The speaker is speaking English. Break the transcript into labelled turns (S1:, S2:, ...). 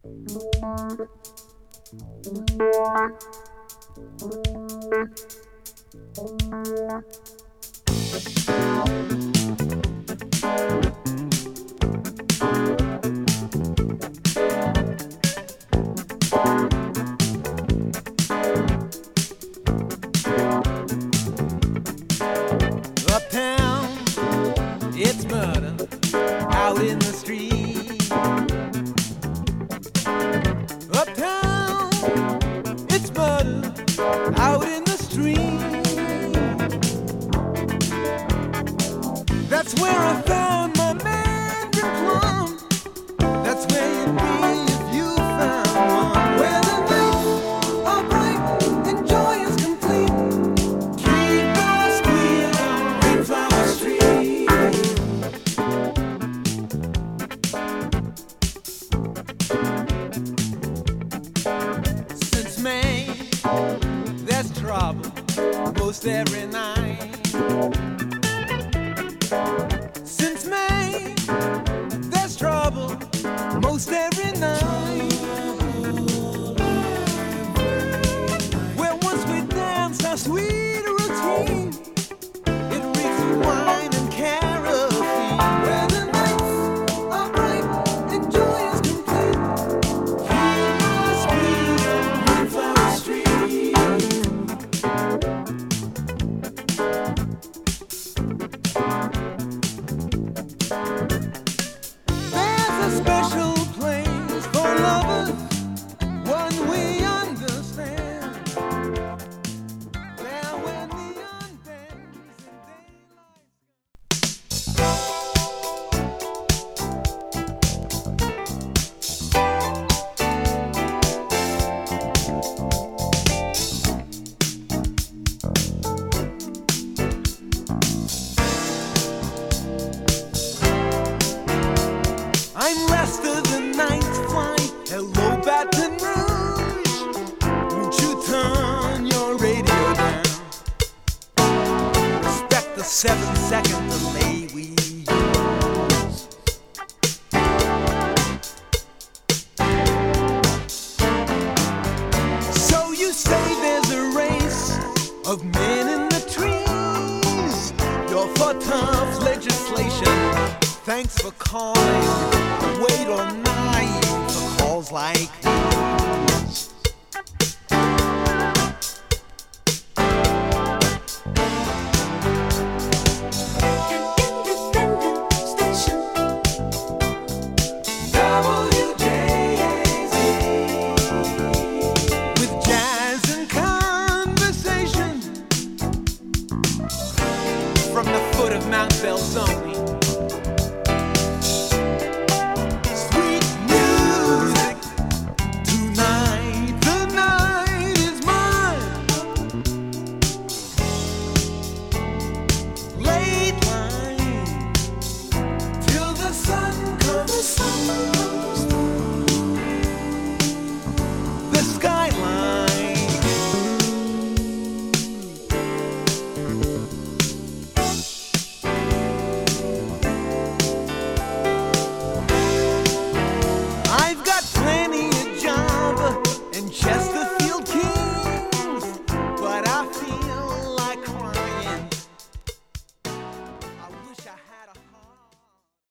S1: Uptown, it's murder out in the street. Uptown, it's murder out in the street. That's where I found my Mandarin plum. That's where you'd be if you found one. Where the nights are bright and joy is complete. Keep on squeezing Mayflower Street. Since May, there's trouble most every night. Since May, there's trouble most every night. Where once we danced our sweet routine, it reeks of wine and caffeine. Where the nights are bright and joy is complete. Keep on squeezing Mayflower Street. There's a special place for lovers, one we understand. There when neon bends and daylight. I'm Lester, the ninth flight. Hello, Baton Rouge. Won't you turn your radio down? Respect the 7-second delay we use. So you say there's a race of men in the trees. You're for tough legislation. Thanks for calling. Wait all night for calls like these.
S2: Independent station.
S1: WJAZ with jazz and conversation from the foot of Mount Belzoni. Sweet music tonight, the night is mine. Late line till the sun comes.